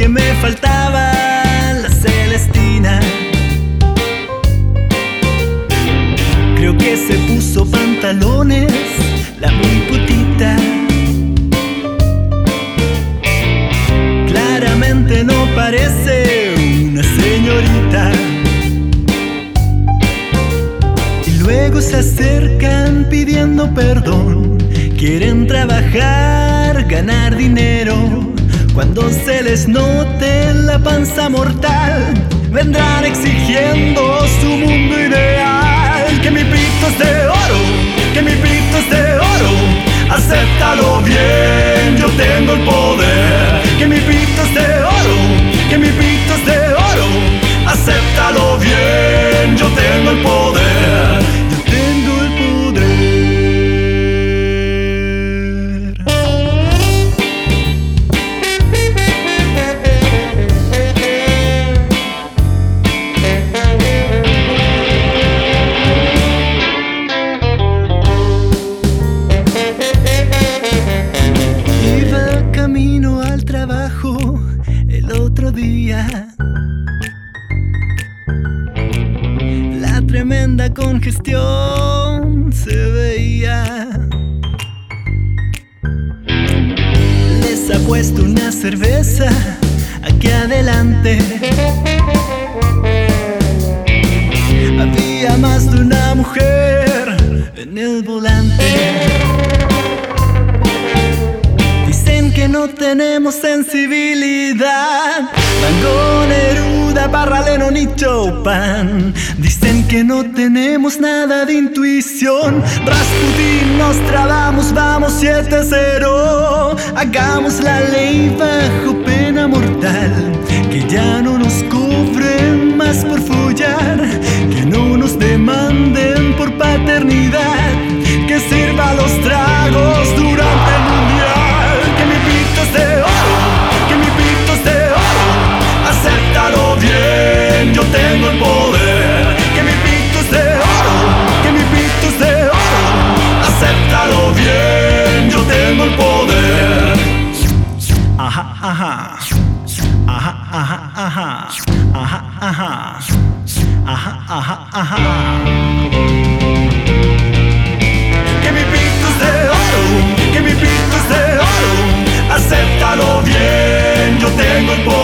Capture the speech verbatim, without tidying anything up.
que me faltaba la Celestina. Creo que se puso pantalones la muy putita. Claramente no parece una señorita. Y luego se acercan pidiendo perdón. Quieren trabajar, ganar dinero. Cuando se les note la panza mortal, vendrán exigiendo su mundo ideal. Que mi pito es de oro, que mi pito es de oro. Acéptalo bien, yo tengo el poder. Que mi pito es de oro, que mi pito es de oro. Acéptalo bien, yo tengo el poder. Yo tengo el poder. El otro día, la tremenda congestión se veía. Les ha puesto una cerveza aquí adelante. Había más de una mujer en el volante. Que no tenemos sensibilidad. Van Gogh, Neruda, Parra, Lennon y Chopin. Dicen que no tenemos nada de intuición. Rasputin, Nostradamus, vamos siete cero. Hagamos la ley bajo pena mortal. Que ya no nos cobren más por follar. Que no nos demanden por paternidad. Que sirva los tragos durante el mundial. Que mi pito es de oro, que mi pito es de oro. Acéptalo bien, yo tengo el poder. Que mi pito es de oro, que mi pito es de oro. Acéptalo bien, yo tengo el poder. Ajá, ajá. Ajá, ajá, ajá. Ajá, ajá. Ajá, ajá, ajá. Que mi pito es de oro, que mi pito es de oro. Acéptalo bien, yo tengo el poder.